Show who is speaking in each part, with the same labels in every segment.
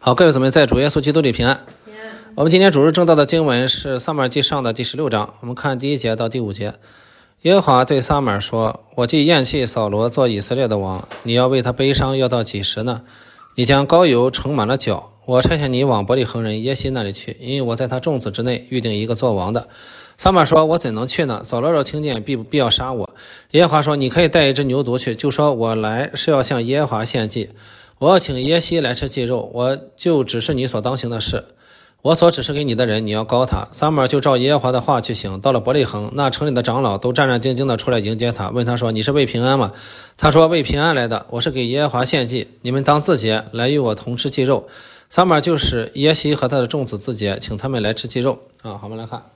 Speaker 1: 好，各位姊妹在主耶稣基督里平安。我们今天主日正道的经文是撒母耳记上的第16章，我们看第1节到第5节。耶和华对撒母耳说：我既厌弃扫罗做以色列的王，你要为他悲伤要到几时呢？你将膏油盛满了脚，我差遣你往伯利恒人耶西那里去，因为我在他众子之内预定一个做王的。撒母耳说：我怎能去呢？扫罗若听见必要杀我。耶和华说：你可以带一只牛犊去，就说我来是要向耶和华献祭，我要请耶西来吃祭肉，我就指示你所当行的事。我所指示给你的人，你要膏他。撒母耳就照耶和华的话去行，到了伯利恒，那城里的长老都战战兢兢地出来迎接他，问他说：你是为平安吗？他说：为平安来的，我是给耶和华献祭，你们当自洁，来与我同吃祭肉。撒母耳就使耶西和他的众子自洁，请他们来吃祭肉。好，我们来看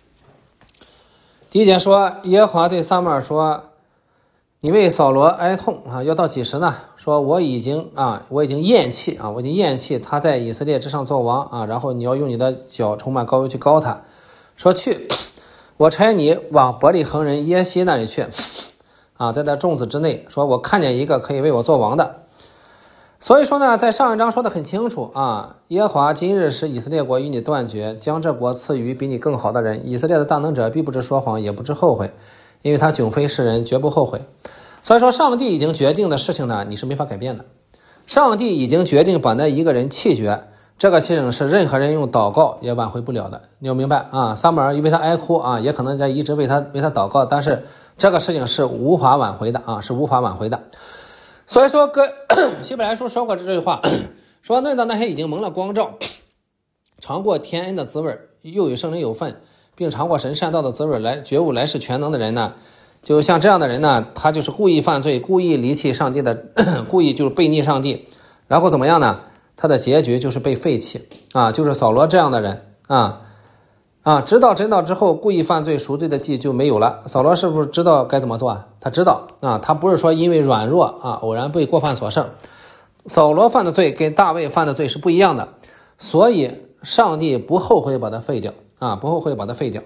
Speaker 1: 第1节说，耶和华对撒母耳说：你为扫罗哀痛要到几时呢？说我已经厌弃他在以色列之上做王然后你要用你的脚充满膏油去膏他。说去，我差你往伯利恒人耶西那里去在他众子之内，说我看见一个可以为我做王的。所以说呢，在上一章说得很清楚耶和华今日使以色列国与你断绝，将这国赐予比你更好的人。以色列的大能者必不知说谎，也不知后悔，因为他迥非世人，绝不后悔。所以说上帝已经决定的事情呢，你是没法改变的。上帝已经决定把那一个人弃绝，这个事情是任何人用祷告也挽回不了的。你要明白撒母耳为他哀哭也可能在一直为他祷告，但是这个事情是无法挽回的是无法挽回的。所以说希伯来书说过这句话，说论到那些已经蒙了光照，尝过天恩的滋味，又与圣灵有份，并尝过神善道的滋味，来觉悟来世全能的人呢，就像这样的人呢，他就是故意犯罪，故意离弃上帝的故意就是背逆上帝，然后怎么样呢？他的结局就是被废弃就是扫罗这样的人知道真道之后故意犯罪，赎罪的祭就没有了。扫罗是不是知道该怎么做他知道他不是说因为软弱偶然被过犯所胜。扫罗犯的罪跟大卫犯的罪是不一样的，所以上帝不后悔把他废掉不后悔把他废掉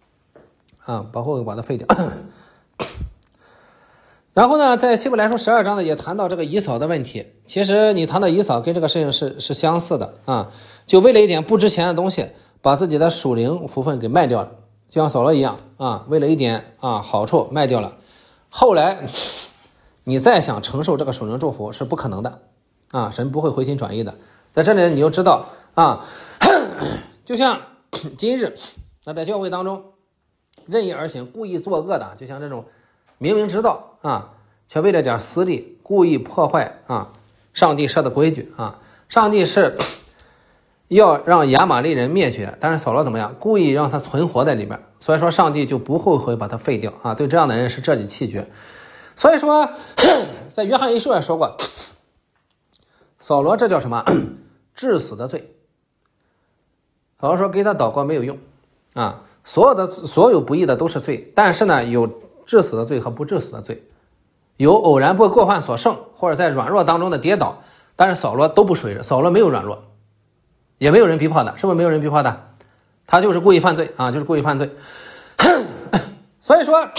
Speaker 1: 然后呢，在希伯来书12章呢也谈到这个以扫的问题。其实你谈到以扫跟这个事情是相似的就为了一点不值钱的东西，把自己的属灵福分给卖掉了，就像扫罗一样为了一点好处卖掉了。后来你再想承受这个属灵祝福是不可能的神不会回心转意的。在这里你就知道就像今日在教会当中任意而行，故意作恶的，就像这种明明知道却为了点私利故意破坏上帝设的规矩上帝是要让亚玛力人灭绝，但是扫罗怎么样？故意让他存活在里边，所以说上帝就不后悔把他废掉对这样的人是彻底弃绝。所以说在约翰一书也说过，扫罗这叫什么？致死的罪。扫罗说给他祷告没有用所有不义的都是罪，但是呢有致死的罪和不致死的罪，有偶然被过犯所胜，或者在软弱当中的跌倒，但是扫罗都不属于，扫罗没有软弱，也没有人逼迫的，是不是没有人逼迫的？他就是故意犯罪就是故意犯罪所以说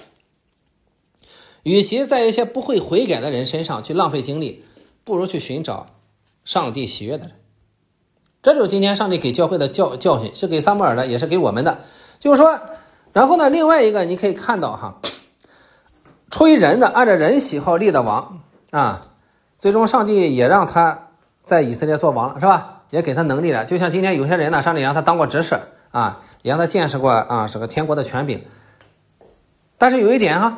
Speaker 1: 与其在一些不会悔改的人身上去浪费精力，不如去寻找上帝喜悦的人。这就是今天上帝给教会的教训，是给撒母耳的，也是给我们的。就是说然后呢，另外一个你可以看到出于人的按照人喜好立的王最终上帝也让他在以色列做王了，是吧？也给他能力了。就像今天有些人呢，上帝让他当过执事也让他见识过这个天国的权柄。但是有一点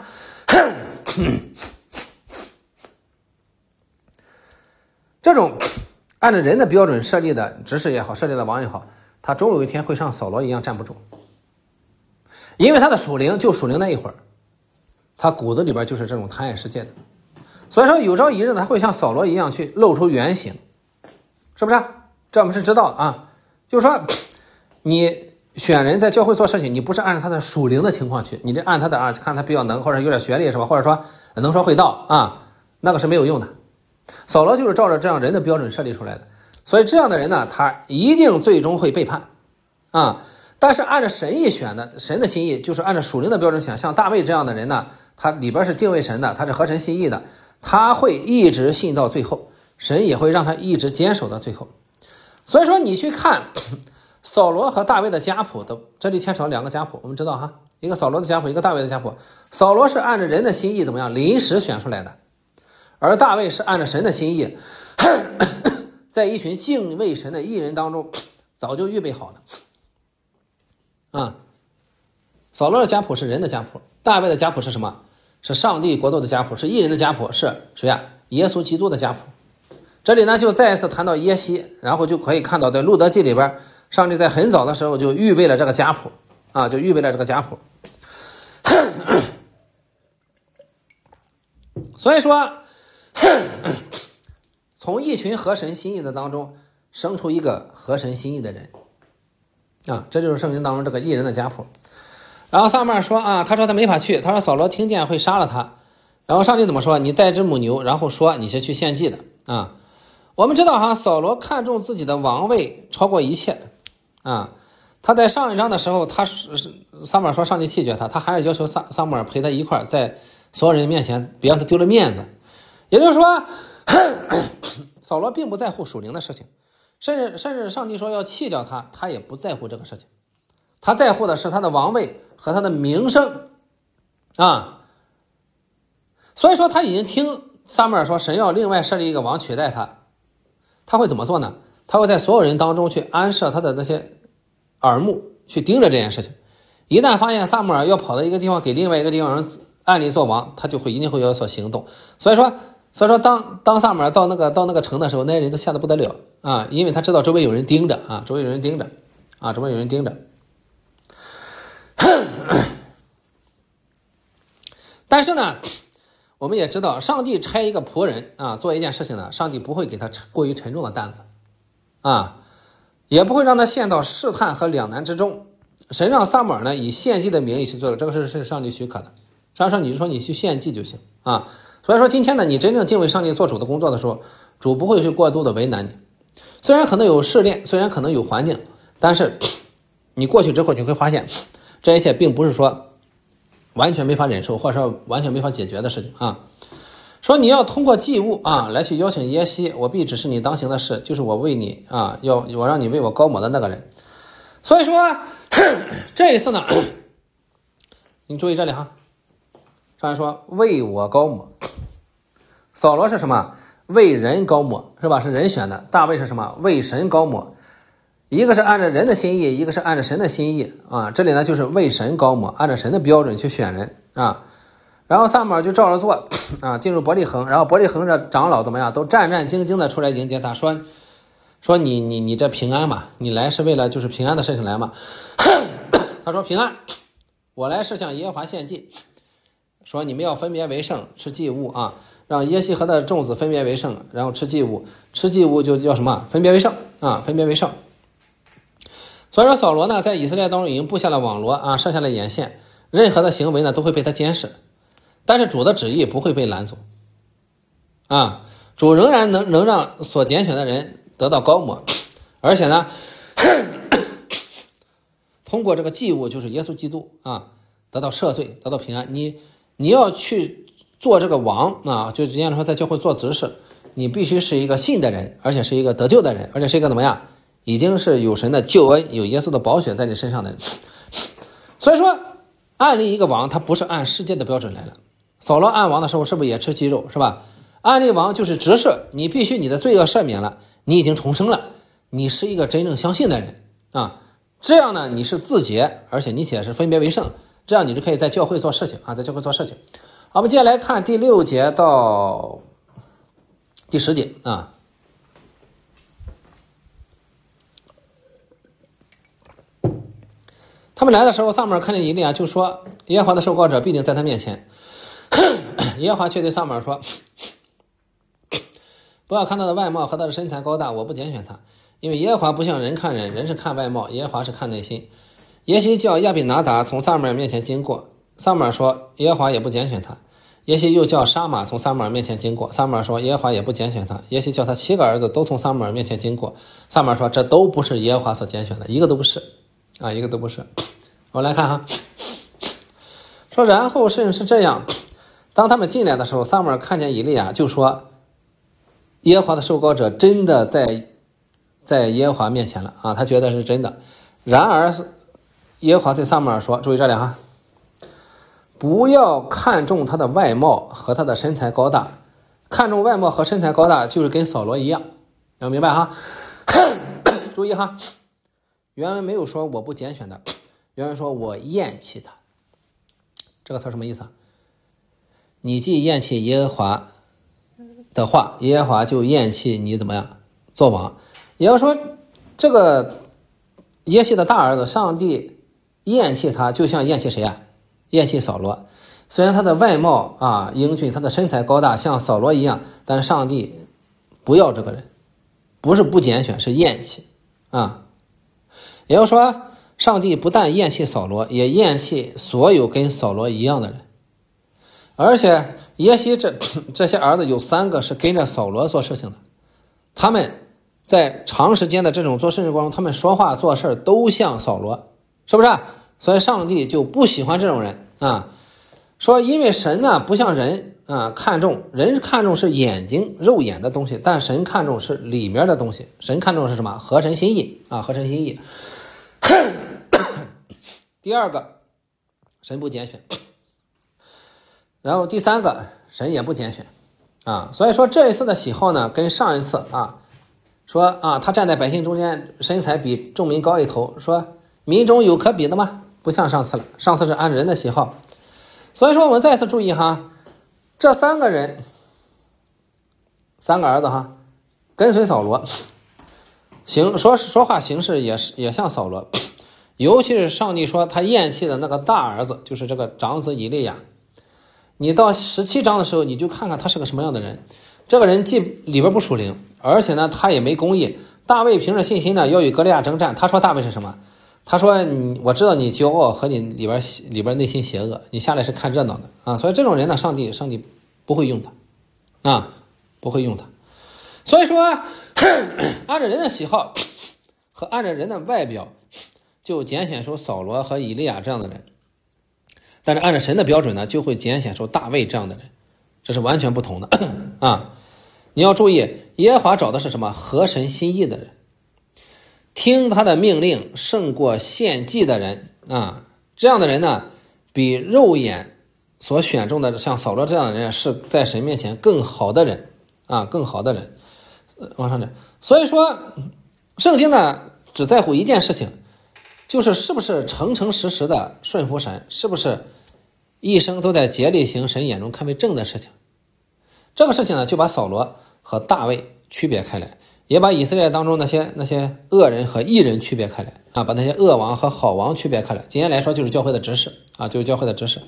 Speaker 1: 这种按照人的标准设立的执事也好，设立的王也好，他终有一天会像扫罗一样站不住。因为他的属灵就属灵那一会儿，他骨子里边就是这种贪爱世界的，所以说有朝一日呢，他会像扫罗一样去露出原形，是不是？这我们是知道就是说你选人在教会做事情，你不是按照他的属灵的情况去，你得按他的看他比较能，或者有点学历是吧，或者说能说会道那个是没有用的。扫罗就是照着这样人的标准设立出来的，所以这样的人呢，他一定最终会背叛但是按照神意选的，神的心意就是按照属灵的标准选，像大卫这样的人呢，他里边是敬畏神的，他是合神心意的，他会一直信到最后， 神也会让他一直坚守到最后。所以说你去看扫罗和大卫的家谱的，这里牵扯两个家谱，我们知道哈，一个扫罗的家谱，一个大卫的家谱。扫罗是按照人的心意怎么样临时选出来的，而大卫是按照神的心意在一群敬畏神的义人当中早就预备好的扫罗的家谱是人的家谱，大卫的家谱是什么？是上帝国度的家谱，是义人的家谱，是谁呀？耶稣基督的家谱。这里呢就再一次谈到耶西，然后就可以看到在路德记里边，上帝在很早的时候就预备了这个家谱就预备了这个家谱。所以说从一群合神心意的当中生出一个合神心意的人这就是圣经当中这个义人的家谱。然后撒母耳说他说他没法去，他说扫罗听见会杀了他。然后上帝怎么说？你带只母牛，然后说你是去献祭的我们知道扫罗看重自己的王位超过一切他在上一章的时候，撒母耳说上帝弃绝他，他还是要求撒母耳陪他一块在所有人面前别让他丢了面子。也就是说扫罗并不在乎属灵的事情，甚至上帝说要弃掉他，他也不在乎这个事情，他在乎的是他的王位和他的名声所以说他已经听撒母耳说神要另外设立一个王取代他，他会怎么做呢？他会在所有人当中去安设他的那些耳目，去盯着这件事情。一旦发现撒母耳要跑到一个地方给另外一个地方人按立做王，他就一定会有所行动。所以说当撒母耳到那个城的时候，那些人都吓得不得了因为他知道周围有人盯着周围有人盯着但是呢我们也知道上帝差一个仆人做一件事情呢，上帝不会给他过于沉重的担子也不会让他陷到试探和两难之中。神让撒母耳呢以献祭的名义去做，这个是上帝许可的，上帝就说你去献祭就行所以说今天呢，你真正敬畏上帝做主的工作的时候，主不会去过度的为难你。虽然可能有试炼，虽然可能有环境，但是你过去之后，你会发现这一切并不是说完全没法忍受，或者说完全没法解决的事情说你要通过祭物来去邀请耶西，我必指示你当行的事，就是我为你我让你为我膏抹的那个人。所以说这一次呢，你注意这里上面说为我膏抹，扫罗是什么？为人膏抹是吧？是人选的。大卫是什么？为神膏抹。一个是按照人的心意，一个是按照神的心意这里呢就是为神膏抹，按照神的标准去选人然后撒母耳就照着做进入伯利恒，然后伯利恒的长老怎么样，都战战兢兢的出来迎接他，说你这平安嘛，你来是为了就是平安的事情来嘛他说平安，我来是向耶和华献祭，说你们要分别为圣，吃祭物让耶西和他的众子分别为圣，然后吃祭物，吃祭物就叫什么？分别为圣分别为圣。所以说扫罗呢在以色列当中已经布下了网罗设下了眼线，任何的行为呢都会被他监视，但是主的旨意不会被拦阻主仍然能让所拣选的人得到膏抹，而且呢通过这个祭物就是耶稣基督得到赦罪，得到平安。你要去做这个王就之前说在教会做执事，你必须是一个信的人，而且是一个得救的人，而且是一个怎么样，已经是有神的救恩，有耶稣的宝血在你身上的人。所以说按立一个王，他不是按世界的标准来了。扫罗按王的时候是不是也吃鸡肉是吧？按立王就是执事，你必须你的罪恶赦免了，你已经重生了，你是一个真正相信的人这样呢你是自洁，而且你且是分别为圣，这样你就可以在教会做事情在教会做事情。好，我们接下来看第6节到第10节他们来的时候，撒母耳看见以利亚就说耶和华的受膏者必定在他面前耶和华却对撒母耳说不要看他的外貌和他的身材高大，我不拣选他，因为耶和华不像人看人，人是看外貌，耶和华是看内心。耶西叫亚比拿达从撒母耳面前经过，撒母耳说耶和华也不拣选他。耶西又叫沙马从撒母耳面前经过，撒母耳说耶和华也不拣选他。耶西叫他7个儿子都从撒母耳面前经过，撒母耳说这都不是耶和华所拣选的，一个都不是一个都不是。我来看说然后是这样，当他们进来的时候，撒母耳看见以利亚就说耶和华的受膏者真的在耶和华面前了啊，他觉得是真的。然而耶和华对撒母耳说，注意这里哈，不要看重他的外貌和他的身材高大，看重外貌和身材高大就是跟扫罗一样，能明白哈？注意哈，原文没有说我不拣选的，原文说我厌弃他。这个词什么意思？你既厌弃耶和华的话，耶和华就厌弃你怎么样做王。也就是说，这个耶西的大儿子上帝厌弃他，就像厌弃谁啊？厌弃扫罗。虽然他的外貌啊英俊，他的身材高大，像扫罗一样，但是上帝不要这个人，不是不拣选，是厌弃啊。也就是说，上帝不但厌弃扫罗，也厌弃所有跟扫罗一样的人。而且耶西这些儿子有3个是跟着扫罗做事情的，他们在长时间的这种做事情过程中，他们说话做事都像扫罗，是不是？所以上帝就不喜欢这种人啊。说因为神呢不像人啊，人看重是眼睛肉眼的东西，但神看重是里面的东西。神看重是什么？合神心意啊，合神心意。第2个，神不拣选。然后第3个，神也不拣选啊。所以说这一次的喜好呢，跟上一次啊说啊，他站在百姓中间，身材比众民高一头，说民中有可比的吗？不像上次了，上次是按人的喜好。所以说我们再次注意哈，这3个人，3个儿子哈，跟随扫罗，说话行事也像扫罗，尤其是上帝说他厌弃的那个大儿子，就是这个长子以利亚。你到17章的时候，你就看看他是个什么样的人。这个人既里边不属灵，而且呢他也没公义。大卫凭着信心呢要与歌利亚征战，他说大卫是什么？他说我知道你骄傲和你里边内心邪恶，你下来是看热闹的啊。所以这种人呢，上帝不会用他啊，不会用他。所以说按照人的喜好和按照人的外表，就拣选出扫罗和以利亚这样的人。但是按照神的标准呢，就会拣选出大卫这样的人，这是完全不同的啊！你要注意，耶和华找的是什么？合神心意的人，听他的命令胜过献祭的人啊！这样的人呢，比肉眼所选中的像扫罗这样的人是在神面前更好的人啊，更好的人。往上讲，所以说圣经呢只在乎一件事情，就是是不是诚诚实实的顺服神，是不是一生都在竭力行神眼中看为正的事情。这个事情呢，就把扫罗和大卫区别开来，也把以色列当中那些恶人和义人区别开来啊，把那些恶王和好王区别开来。简单来说，就是教会的执事啊，就是教会的执事。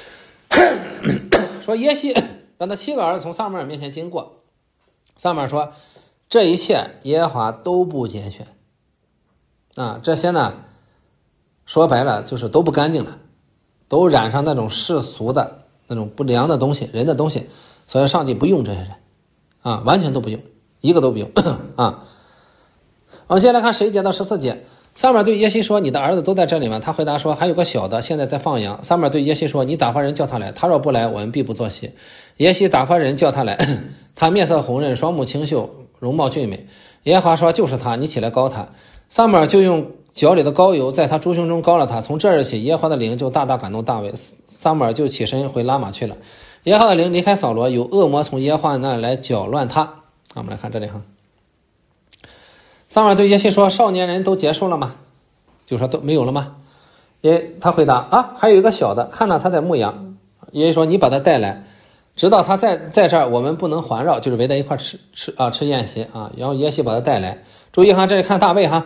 Speaker 1: 说耶西让他7个儿子从撒母耳面前经过，撒母耳说这一切耶和华都不拣选啊，这些呢说白了就是都不干净了，都染上那种世俗的那种不良的东西，人的东西，所以上帝不用这些人啊，完全都不用，一个都不用啊。我们先来看11节到14节，撒母耳对耶西说：“你的儿子都在这里吗？”他回答说：“还有个小的，现在在放羊。”撒母耳对耶西说：“你打发人叫他来，他若不来，我们必不作戏。”耶西打发人叫他来，他面色红润，双目清秀，容貌俊美。耶和华说：“就是他，你起来膏他。”撒母耳就用脚里的膏油在他猪胸中膏了他。从这日起，耶和华的灵就大大感动大卫，撒母耳就起身回拉玛去了。耶和华的灵离开扫罗，有恶魔从耶和华那里来搅乱他。我们来看这里哈，撒母耳对耶西说：“少年人都结束了吗？”就说都没有了吗？他回答：“啊，还有一个小的，看到他在牧羊。”耶西说：“你把他带来，直到他在这儿，我们不能环绕，就是围在一块吃宴席啊。”然后耶西把他带来。注意哈，这里看大卫哈，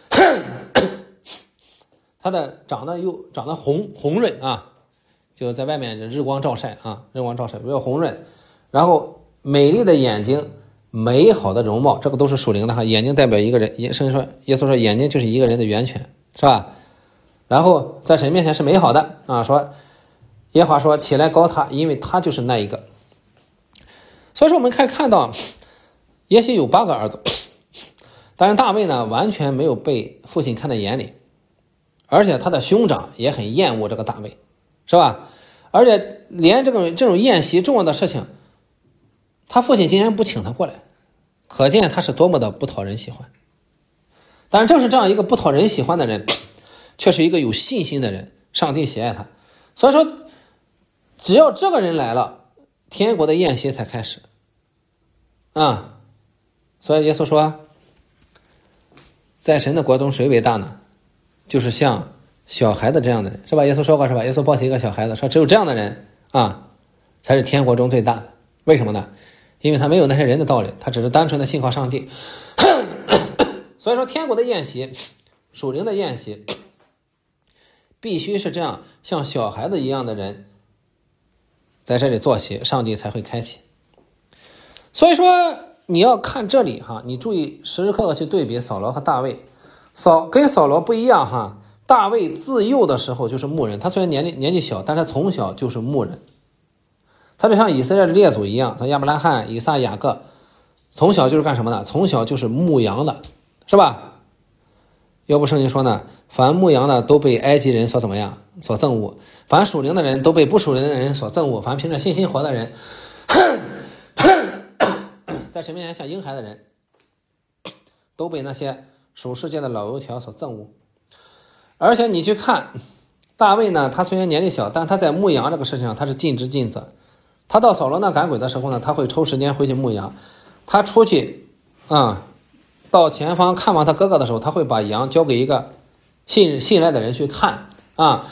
Speaker 1: 他的长得红润啊，就在外面日光照晒啊，日光照晒比较红润，然后美丽的眼睛，美好的容貌，这个都是属灵的哈。眼睛代表一个人，圣经说耶稣说眼睛就是一个人的源泉，是吧？然后在神面前是美好的啊，说耶和华说起来膏他，因为他就是那一个。所以说我们可以看到耶西有8个儿子，但是大卫呢完全没有被父亲看在眼里，而且他的兄长也很厌恶这个大卫，是吧？而且连这种宴席重要的事情，他父亲竟然不请他过来可见他是多么的不讨人喜欢。但是正是这样一个不讨人喜欢的人，却是一个有信心的人，上帝喜爱他。所以说只要这个人来了，天国的宴席才开始啊。所以耶稣说，在神的国中谁为大呢？就是像小孩子这样的人，是吧？耶稣说过，是吧？耶稣抱起一个小孩子说，只有这样的人啊才是天国中最大的。为什么呢？因为他没有那些人的道理，他只是单纯的信靠上帝。所以说天国的宴席，属灵的宴席，必须是这样像小孩子一样的人在这里坐席，上帝才会开启。所以说你要看这里哈，你注意时时刻刻去对比扫罗和大卫。跟扫罗不一样哈，大卫自幼的时候就是牧人，他虽然年纪小，但他从小就是牧人。他就像以色列的列祖一样，从亚伯拉罕、以撒、雅各，从小就是干什么呢？从小就是牧羊的，是吧？要不圣经说呢，凡牧羊的都被埃及人所怎么样？所憎恶；凡属灵的人都被不属灵的人所憎恶；凡凭着信心活的人，在神面前像婴孩的人，都被那些属世界的老油条所憎恶。而且你去看大卫呢，他虽然年纪小，但他在牧羊这个事情上他是尽职尽责。他到扫罗那赶鬼的时候呢，他会抽时间回去牧羊。他出去到前方看望他哥哥的时候，他会把羊交给一个信赖的人去看啊。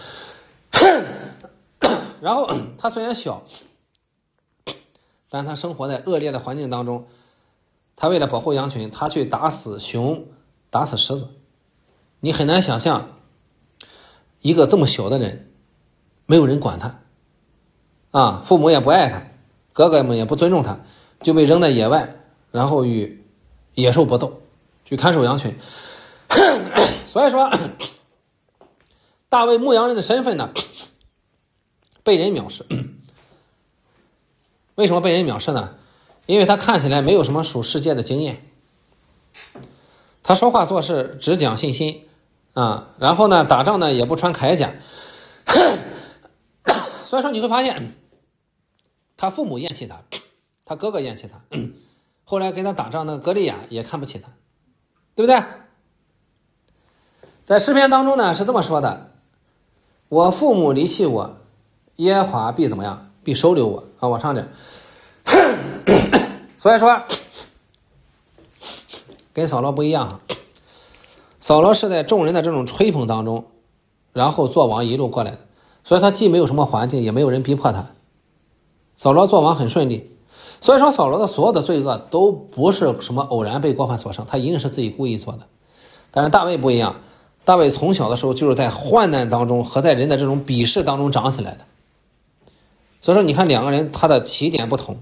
Speaker 1: 然后他虽然小，但他生活在恶劣的环境当中，他为了保护羊群，他去打死熊，打死狮子。你很难想象一个这么小的人，没有人管他啊，父母也不爱他，哥哥们也不尊重他，就被扔在野外，然后与野兽搏斗，去看守羊群。所以说大卫牧羊人的身份呢，被人藐视。为什么被人藐视呢？因为他看起来没有什么属世界的经验，他说话做事只讲信心啊，然后呢打仗呢也不穿铠甲。所以说你会发现他父母厌弃他，他哥哥厌弃他，后来跟他打仗的歌利亚也看不起他，对不对？在诗篇当中呢是这么说的，我父母离弃我，耶和华必怎么样？必收留我啊，往上点。所以说跟扫罗不一样，扫罗是在众人的这种吹捧当中，然后做王一路过来的，所以他既没有什么环境，也没有人逼迫他。扫罗做王很顺利，所以说扫罗的所有的罪恶都不是什么偶然被过犯所生，他一定是自己故意做的。但是大卫不一样，大卫从小的时候就是在患难当中和在人的这种鄙视当中长起来的。所以说你看两个人他的起点不同，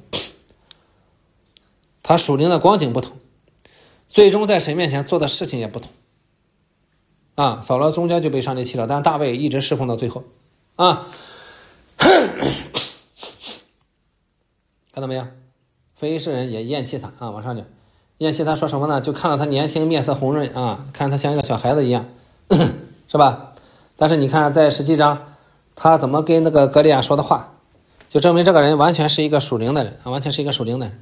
Speaker 1: 他属灵的光景不同，最终在神面前做的事情也不同啊。扫罗中间就被上帝弃了，但大卫一直侍奉到最后啊。看到没有？非利士人也厌弃他啊，往上讲，厌弃他说什么呢？就看到他年轻面色红润啊，看他像一个小孩子一样，是吧？但是你看在17章他怎么跟那个歌利亚说的话，就证明这个人完全是一个属灵的人啊，完全是一个属灵的人，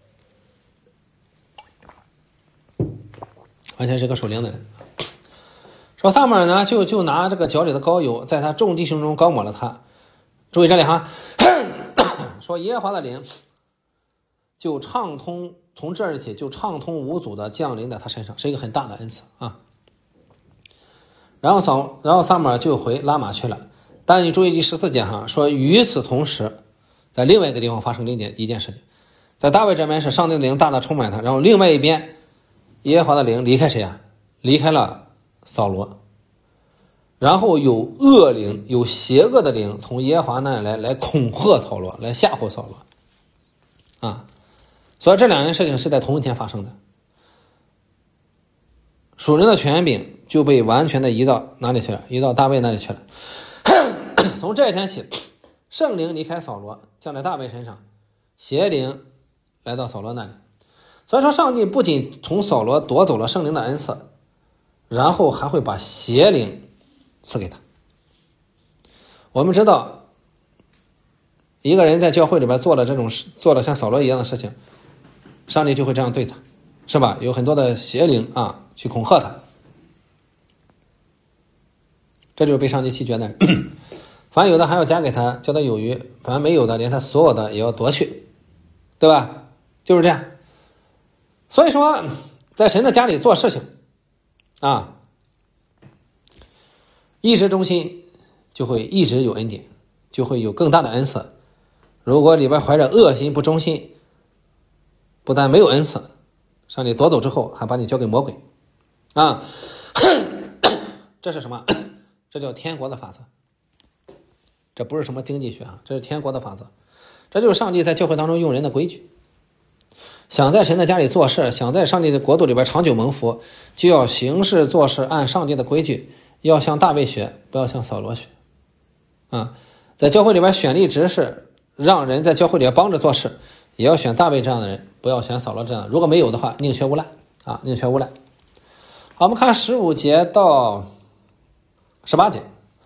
Speaker 1: 完全是个属灵的人。说撒母耳呢就拿这个脚里的膏油在他众弟兄中膏抹了他。注意这里哈，说耶和华的灵就畅通，从这儿起就畅通无阻的降临在他身上，是一个很大的恩赐啊。然后撒母耳就回拉玛去了。但你注意第14节哈，说与此同时，在另外一个地方发生一件事情，在大卫这边是上帝的灵大大充满他，然后另外一边耶和华的灵离开谁啊？离开了扫罗，然后有恶灵，有邪恶的灵从耶和华那来恐吓扫罗，来吓唬扫罗啊。所以这两件事情是在同一天发生的，属灵的权柄就被完全的移到哪里去了？移到大卫那里去了。从这一天起，圣灵离开扫罗降在大卫身上，邪灵来到扫罗那里。所以说上帝不仅从扫罗夺走了圣灵的恩赐，然后还会把邪灵赐给他。我们知道一个人在教会里边做了像扫罗一样的事情，上帝就会这样对他是吧？有很多的邪灵啊去恐吓他，这就是被上帝弃绝的人。凡有的还要加给他，叫他有余；凡没有的，连他所有的也要夺去，对吧？就是这样。所以说，在神的家里做事情啊，一直忠心，就会一直有恩典，就会有更大的恩赐。如果里边怀着恶心不忠心，不但没有恩赐，上帝夺走之后还把你交给魔鬼啊。这是什么？这叫天国的法则，这不是什么经济学啊，这是天国的法则。这就是上帝在教会当中用人的规矩。想在神的家里做事，想在上帝的国度里边长久蒙福，就要行事做事按上帝的规矩，要向大卫学，不要向扫罗学啊。在教会里边选立执事，让人在教会里帮着做事，也要选大卫这样的人，不要选扫罗这样的。如果没有的话，宁缺毋滥啊，宁缺毋滥。好，我们看15节到18节。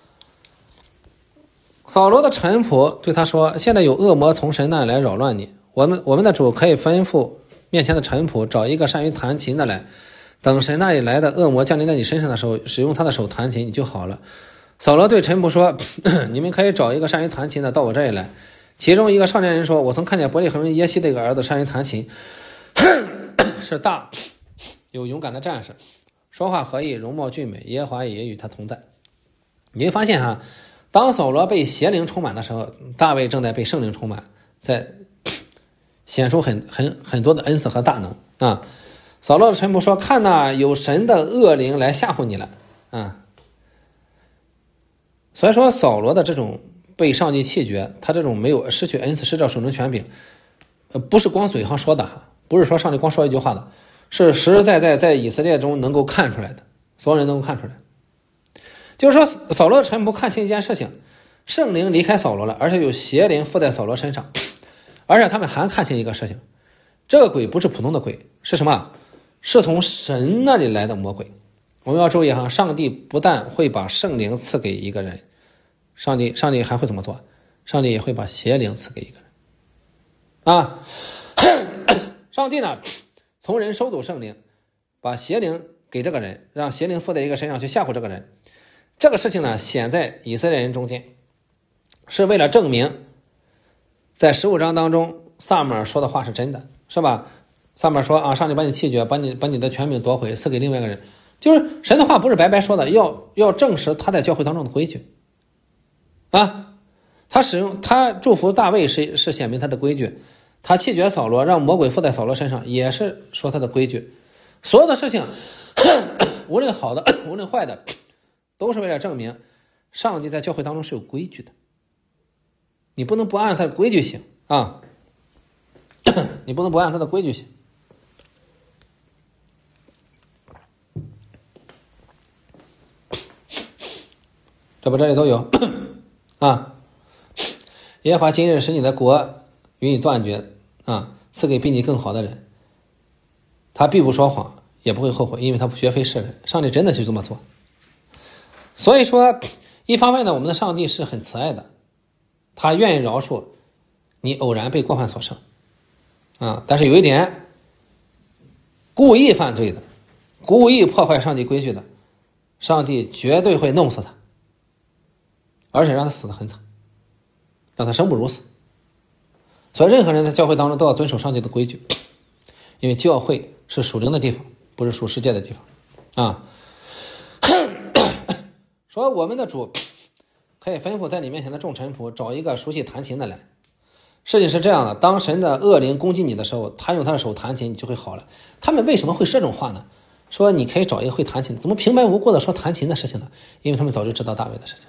Speaker 1: 扫罗的臣仆对他说：“现在有恶魔从神那里来扰乱你，我们的主可以吩咐面前的臣仆找一个善于弹琴的来，等神那里来的恶魔降临在你身上的时候，使用他的手弹琴，你就好了。”扫罗对臣仆说：“你们可以找一个善于弹琴的到我这里来。”其中一个少年人说：“我曾看见伯利恒人耶西的一个儿子善于弹琴，是大有勇敢的战士，说话和义，容貌俊美，耶和华也与他同在。”你会发现哈，当扫罗被邪灵充满的时候，大卫正在被圣灵充满，在显出很多的恩赐和大能啊。扫罗的臣仆说：“看哪，有神的恶灵来吓唬你了啊。”所以说扫罗的这种被上帝弃绝，他这种没有失去恩赐，失掉手中权柄，不是光嘴上说的哈，不是说上帝光说一句话的，是实实在在在以色列中能够看出来的，所有人能够看出来。就是说扫罗的臣仆看清一件事情，圣灵离开扫罗了，而且有邪灵附在扫罗身上，而且他们还看清一个事情，这个鬼不是普通的鬼，是什么？是从神那里来的魔鬼。我们要注意哈，上帝不但会把圣灵赐给一个人，上帝还会怎么做？上帝也会把邪灵赐给一个人啊。上帝呢，从人收走圣灵，把邪灵给这个人，让邪灵附在一个身上去吓唬这个人。这个事情呢，显在以色列人中间，是为了证明在15章当中撒母耳说的话是真的，是吧？撒母耳说啊，上帝把你弃绝，把你的权柄夺回，赐给另外一个人，就是神的话不是白白说的，要证实他在教会当中的规矩啊。他祝福大卫是显明他的规矩，他弃绝扫罗，让魔鬼附在扫罗身上，也是说他的规矩。所有的事情无论好的无论坏的，都是为了证明上帝在教会当中是有规矩的，你不能不按他的规矩行啊，你不能不按他的规矩行。这里都有啊。耶和华今日使你的国与你断绝啊，赐给比你更好的人，他必不说谎，也不会后悔，因为他绝非是人。上帝真的就这么做。所以说一方面呢，我们的上帝是很慈爱的，他愿意饶恕你偶然被过犯所胜啊，但是有一点，故意犯罪的，故意破坏上帝规矩的，上帝绝对会弄死他，而且让他死得很惨，让他生不如死。所以任何人在教会当中都要遵守上帝的规矩，因为教会是属灵的地方，不是属世界的地方啊。说我们的主可以吩咐在你面前的众臣仆找一个熟悉弹琴的来。事情是这样的，当神的恶灵攻击你的时候，他用他的手弹琴，你就会好了。他们为什么会说这种话呢？说你可以找一个会弹琴，怎么平白无故的说弹琴的事情呢？因为他们早就知道大卫的事情。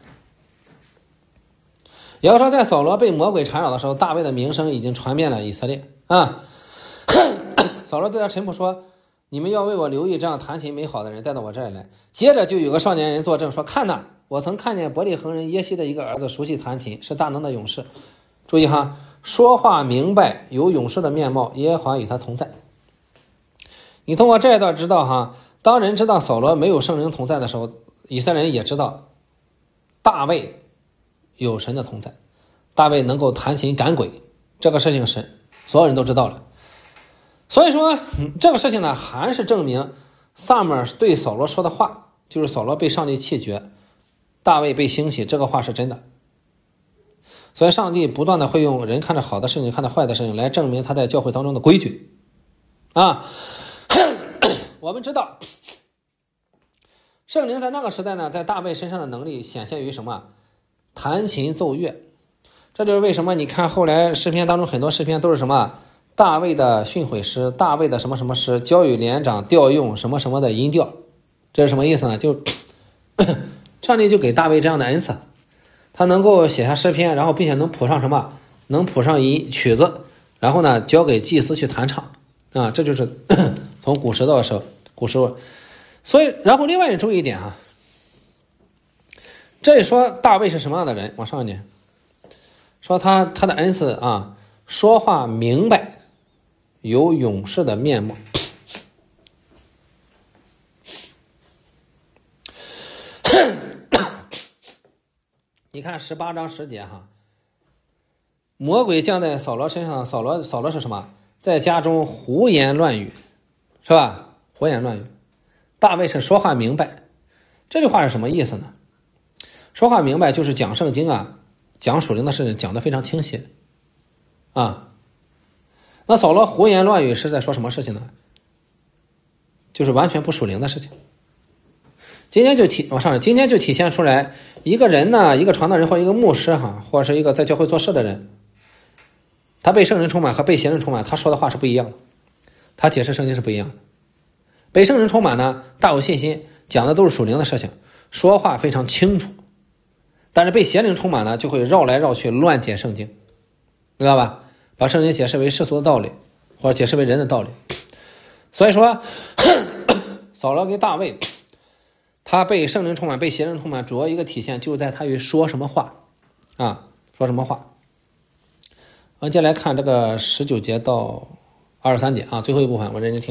Speaker 1: 也要说在扫罗被魔鬼缠绕的时候，大卫的名声已经传遍了以色列啊。扫罗对他臣仆说，你们要为我留意这样弹琴美好的人带到我这里来。接着就有个少年人作证说，看哪，我曾看见伯利恒人耶西的一个儿子熟悉弹琴，是大能的勇士。注意哈，说话明白，有勇士的面貌，耶和华与他同在。你通过这一段知道哈，当人知道扫罗没有圣灵同在的时候，以色列人也知道大卫有神的同在，大卫能够弹琴赶鬼，这个事情神所有人都知道了。 所以说这个事情呢，还是证明撒母耳对扫罗说的话，就是扫罗被上帝弃绝，大卫被兴起，这个话是真的。所以上帝不断的会用人看着好的事情，看着坏的事情来证明他在教会当中的规矩啊。我们知道圣灵在那个时代呢，在大卫身上的能力显现于什么？弹琴奏乐。这就是为什么你看后来诗篇当中很多诗篇都是什么？大卫的训诲诗，大卫的什么什么诗，交与连长调用什么什么的音调。这是什么意思呢？就上帝就给大卫这样的恩赐，他能够写下诗篇，然后并且能谱上什么？能谱上一曲子，然后呢交给祭司去弹唱啊，这就是从古时到古时候。所以然后另外也注意一点啊，这里说大卫是什么样的人？往上一点说他的恩赐啊，说话明白，有勇士的面貌。你看18章10节哈，魔鬼降在扫罗身上，扫罗是什么？在家中胡言乱语，是吧？胡言乱语。大卫是说话明白，这句话是什么意思呢？说话明白就是讲圣经啊，讲属灵的事情讲得非常清晰啊。那扫罗胡言乱语是在说什么事情呢？就是完全不属灵的事情。今天就体现出来，一个人呢，一个传道人或一个牧师哈，或者是一个在教会做事的人，他被圣灵充满和被邪灵充满，他说的话是不一样的，他解释圣经是不一样的。被圣灵充满呢，大有信心，讲的都是属灵的事情，说话非常清楚。但是被邪灵充满呢，就会绕来绕去乱解圣经，知道吧？把圣经解释为世俗的道理，或者解释为人的道理。所以说扫罗跟大卫，他被圣灵充满，被邪灵充满，主要一个体现就在他于说什么话啊，说什么话。我们接下来看这个19节到23节啊，最后一部分我认真听。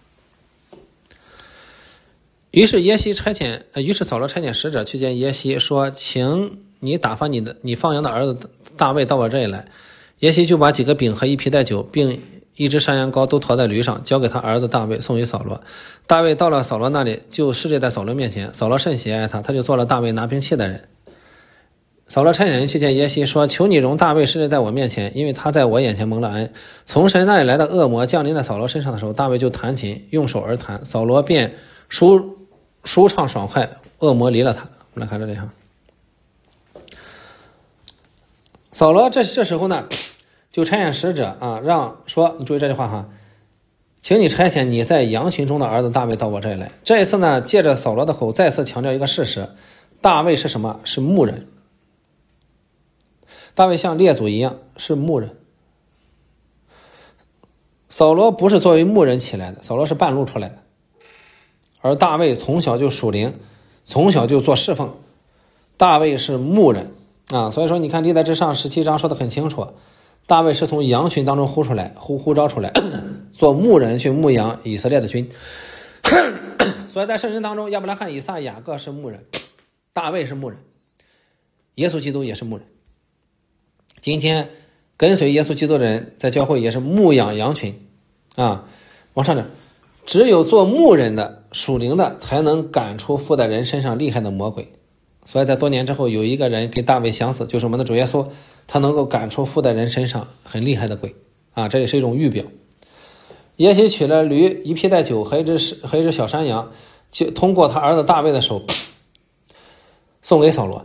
Speaker 1: 于是扫罗差遣使者去见耶西，说：“请你打发你放羊的儿子大卫到我这里来。”耶西就把几个饼和一皮带酒，并一只山羊羔都驮在驴上，交给他儿子大卫，送给扫罗。大卫到了扫罗那里，就侍立在扫罗面前。扫罗甚喜爱他，他就做了大卫拿兵器的人。扫罗差遣人去见耶西，说：“求你容大卫侍立在我面前，因为他在我眼前蒙了恩。”从神那里来的恶魔降临在扫罗身上的时候，大卫就弹琴，用手而弹，扫罗便舒畅爽快，恶魔离了他。我们来看这里哈，扫罗这时候呢，就差遣使者啊，让说，你注意这句话哈，请你差遣你在羊群中的儿子大卫到我这里来。这一次呢，借着扫罗的口再次强调一个事实，大卫是什么？是牧人。大卫像列祖一样是牧人。扫罗不是作为牧人起来的，扫罗是半路出来的。而大卫从小就属灵，从小就做侍奉，大卫是牧人啊。所以说你看历代志上17章说得很清楚，大卫是从羊群当中呼召出来做牧人去牧养以色列的军。所以在圣经当中，亚伯拉罕、以撒、雅各是牧人，大卫是牧人，耶稣基督也是牧人。今天跟随耶稣基督的人在教会也是牧养羊群啊。往上点，只有做牧人的属灵的才能赶出附在人身上厉害的魔鬼。所以在多年之后，有一个人跟大卫相似，就是我们的主耶稣，他能够赶出附在人身上很厉害的鬼啊，这也是一种预表。耶西取了驴、一皮带酒和一只小山羊，就通过他儿子大卫的手送给扫罗。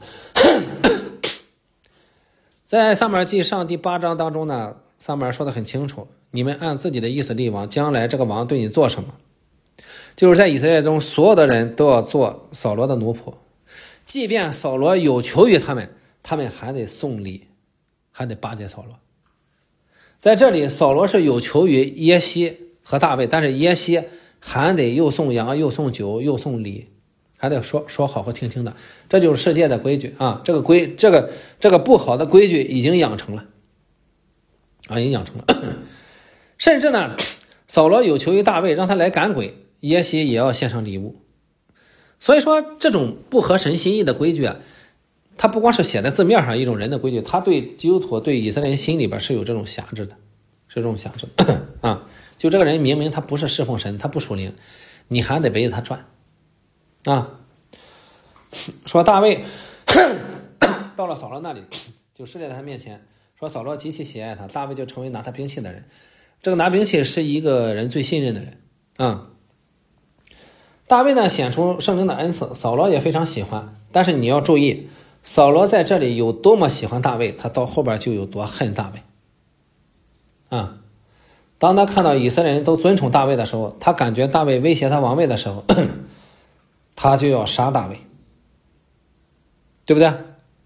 Speaker 1: 在撒母耳记上第8章当中呢，撒母耳说得很清楚，你们按自己的意思立王，将来这个王对你做什么？就是在以色列中所有的人都要做扫罗的奴仆，即便扫罗有求于他们还得送礼，还得巴结扫罗。在这里扫罗是有求于耶西和大卫，但是耶西还得又送羊又送酒又送礼，还得说好和听听的。这就是世界的规矩啊，这个不好的规矩已经养成了啊，已经养成了。甚至呢，扫罗有求于大卫，让他来赶鬼，耶西也要献上礼物。所以说这种不合神心意的规矩啊，它不光是写在字面上一种人的规矩，它对基督徒对以色列人心里边是有这种辖制的，是这种辖制的啊。 就这个人明明他不是侍奉神，他不属灵，你还得围着他转啊。说大卫到了扫罗那里，就侍立在他面前，说扫罗极其喜爱他，大卫就成为拿他兵器的人。这个拿兵器是一个人最信任的人啊。大卫呢显出圣灵的恩赐，扫罗也非常喜欢，但是你要注意，扫罗在这里有多么喜欢大卫，他到后边就有多恨大卫啊。当他看到以色列人都尊崇大卫的时候，他感觉大卫威胁他王位的时候，他就要杀大卫，对不对？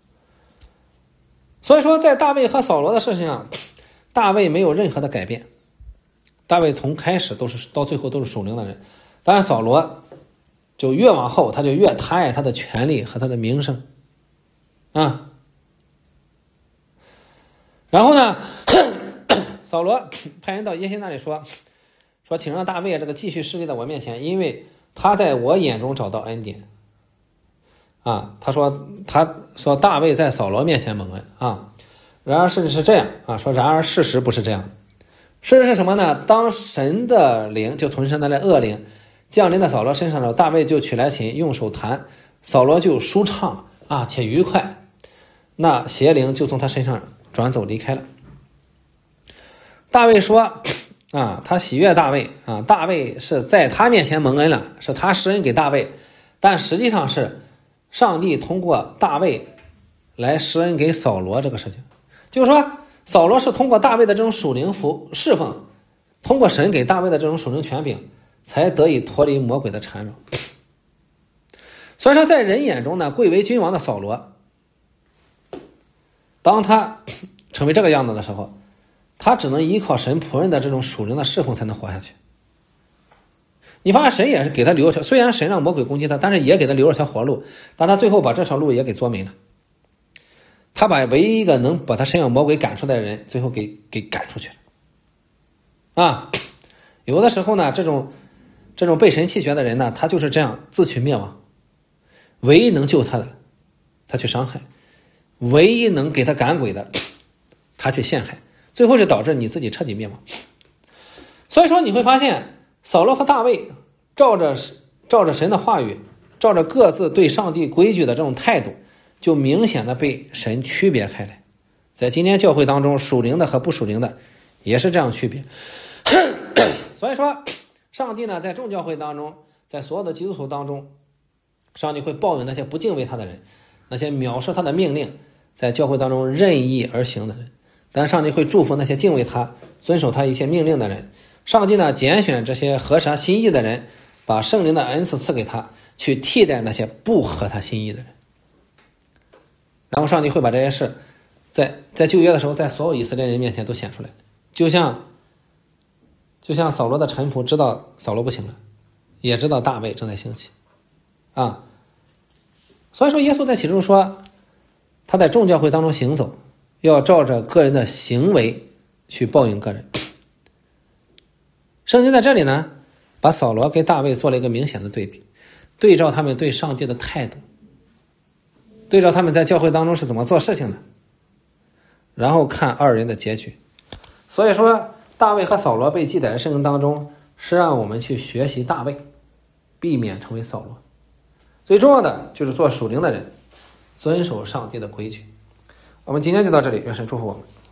Speaker 1: 所以说在大卫和扫罗的事情上，大卫没有任何的改变，大卫从开始到最后都是属灵的人，当然扫罗就越往后他就越贪爱他的权力和他的名声啊。然后呢扫罗派人到耶西那里说请让大卫这个继续侍立在我面前，因为他在我眼中找到恩典啊。他说大卫在扫罗面前蒙恩啊。然而事实是这样啊，然而事实不是这样的。事实是什么呢？当神的灵就从神那来恶灵降临在扫罗身上的时候，大卫就取来琴用手弹，扫罗就舒畅啊且愉快，那邪灵就从他身上转走离开了。大卫说啊，他喜悦大卫啊，大卫是在他面前蒙恩了，是他施恩给大卫，但实际上是上帝通过大卫来施恩给扫罗这个事情。就是说扫罗是通过大卫的这种属灵侍奉，通过神给大卫的这种属灵权柄，才得以脱离魔鬼的缠绕。所以说在人眼中呢，贵为君王的扫罗，当他成为这个样子的时候，他只能依靠神仆人的这种属灵的侍奉才能活下去。你发现神也是给他留条，虽然神让魔鬼攻击他，但是也给他留了条活路，但他最后把这条路也给作没了。他把唯一一个能把他身上魔鬼赶出来的人最后给赶出去了啊。有的时候呢，这种被神弃绝的人呢，他就是这样自取灭亡。唯一能救他的他去伤害，唯一能给他赶鬼的他去陷害，最后就导致你自己彻底灭亡。所以说你会发现扫罗和大卫照着神的话语，照着各自对上帝规矩的这种态度，就明显的被神区别开来。在今天教会当中，属灵的和不属灵的也是这样区别。所以说上帝呢，在众教会当中，在所有的基督徒当中，上帝会报应那些不敬畏他的人，那些藐视他的命令，在教会当中任意而行的人。但上帝会祝福那些敬畏他、遵守他一切命令的人。上帝呢，拣选这些合他心意的人，把圣灵的恩赐赐给他，去替代那些不合他心意的人。然后上帝会把这些事在旧约的时候，在所有以色列人面前都显出来。就像扫罗的臣仆知道扫罗不行了，也知道大卫正在兴起啊。所以说耶稣在启示录说，他在众教会当中行走，要照着个人的行为去报应个人。圣经在这里呢，把扫罗跟大卫做了一个明显的对比，对照他们对上帝的态度，对照他们在教会当中是怎么做事情的，然后看二人的结局。所以说大卫和扫罗被记载在圣经当中，是让我们去学习大卫，避免成为扫罗。最重要的就是做属灵的人，遵守上帝的规矩。我们今天就到这里，愿神祝福我们。